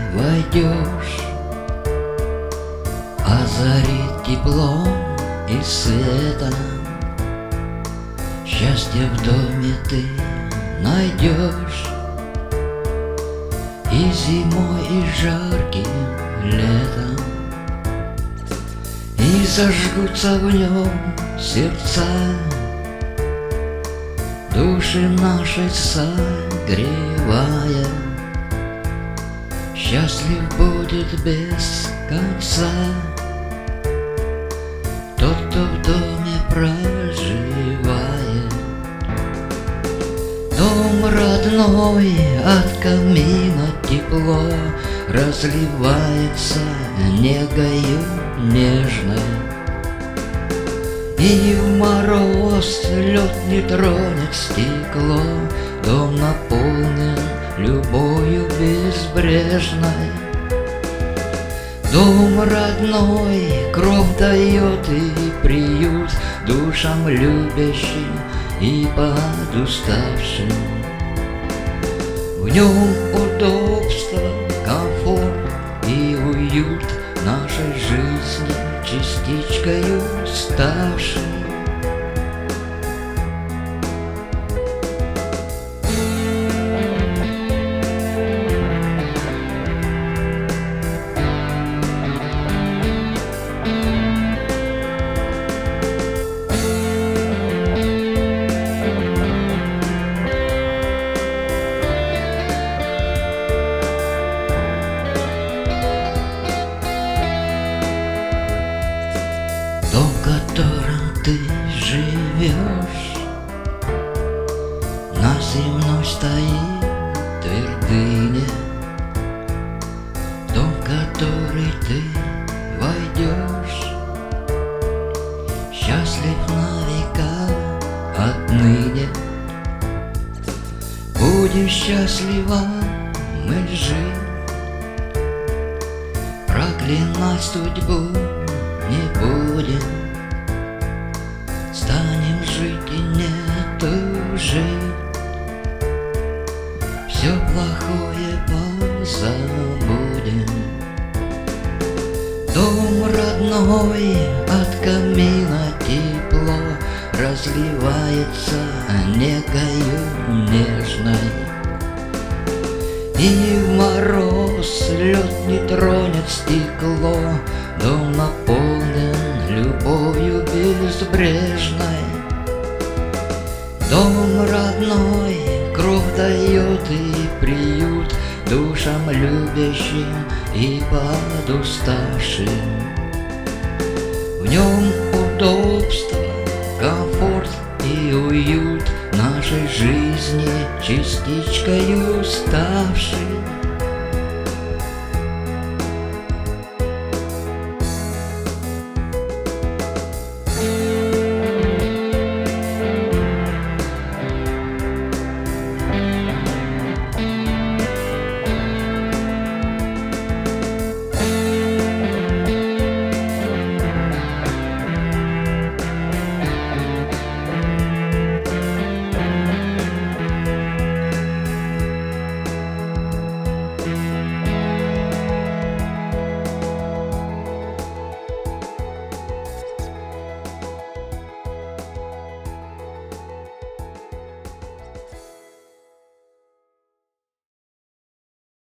войдешь, озарит теплом и светом. Счастье в доме ты найдешь и зимой, и жарким летом. И зажгутся в нем сердца, души наши согревая. Счастлив будет без конца тот, кто в доме проживает. Дом родной, от камина тепло разливается негою нежной. И в мороз лед не тронет стекло, дом наполнен любовью безбрежной. Дом родной кровь дает и приют душам любящим и подуставшим. В нем удобство, комфорт и уют нашей жизни частичкою ставшей. Дом, в котором ты живешь, на земной стоит твердыня. Дом, в который ты войдешь, счастлив на века отныне. Будем счастливо мы жить, проклинать судьбу не будем. Станем жить и не тужить, все плохое позабудем. Дом родной, от камина тепло разливается негою нежной. И в мороз лед не тронет стекло, дом наполнен любовью безбрежной. Дом родной кровь дает и приют душам любящим и подуставшим. В нем удобство, комфорт и уют нашей жизни частичкою ставшей.